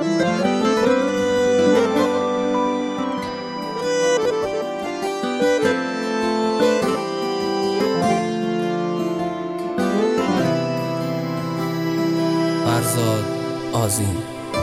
فرزاد آذین.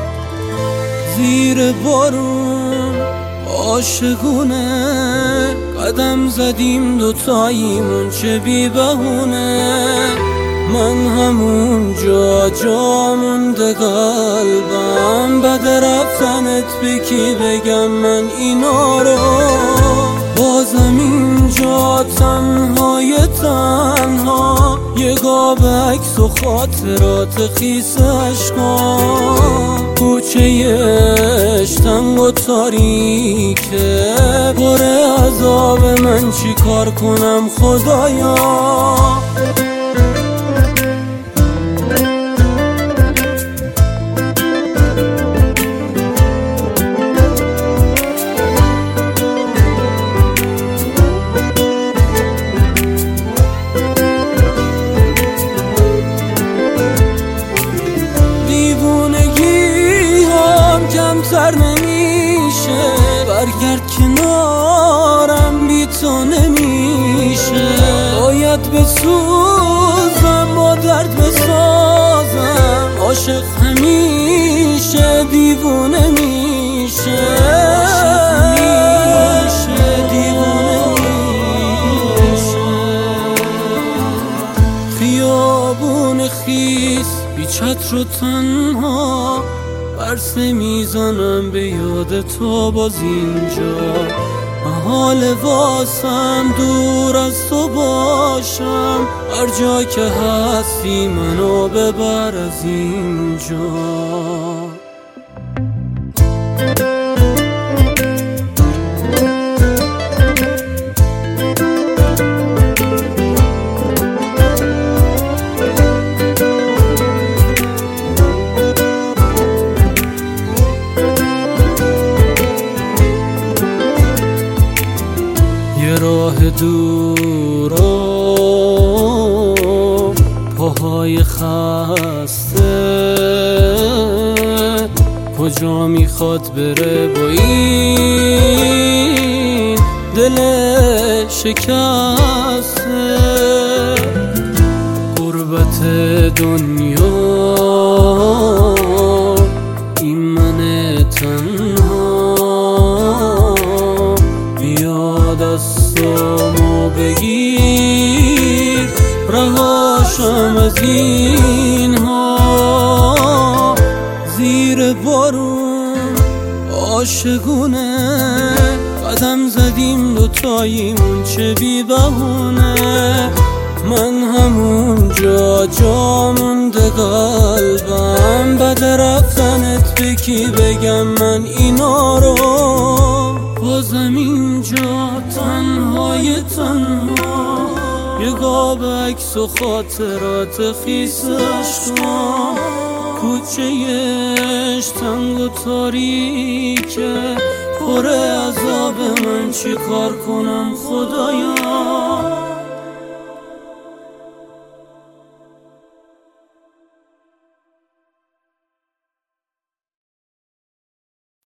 زیر بارون عاشقونه قدم زدیم دوتاییمون چه بی بهونه، من همون جا مونده قلبم، بد رفتنت بکی بگم من اینا رو، بازم اینجا تنهای تنها، یه قاب عکس و خاطرات خیس عشقام، کوچه‌اش تنگ و تاریکه، پر عذاب من چی کار کنم خدایا. کمتر نمیشه، برگرد کنارم بی تو نمیشه، باید بسوزم با درد بسازم، عاشق همیشه دیوونه میشه، خیابون خیس بی چتر و تنها، برسه میزنم به یاد تو باز اینجا، محال واسم دور از تو باشم، هر جا که هستی منو ببر از اینجا. یه راه دور و پاهای خسته، کجا میخواد بره با این دل شکسته، غربت دنیا این من تنها، بیا دستامو بگیر رهاشم از اینها، زیر بارون عاشقونه قدم زدیم دوتاییمون چه بی بهونه، من همون جا مونده قلبم، بد رفتنت بکی بگم من اینا رو، بازم اینجا تنهای تنها، یه قاب عکس و خاطرات خیس عشقام، کوچه‌اش تنگ و تاریکه، پر عذاب من چی کار کنم خدایا.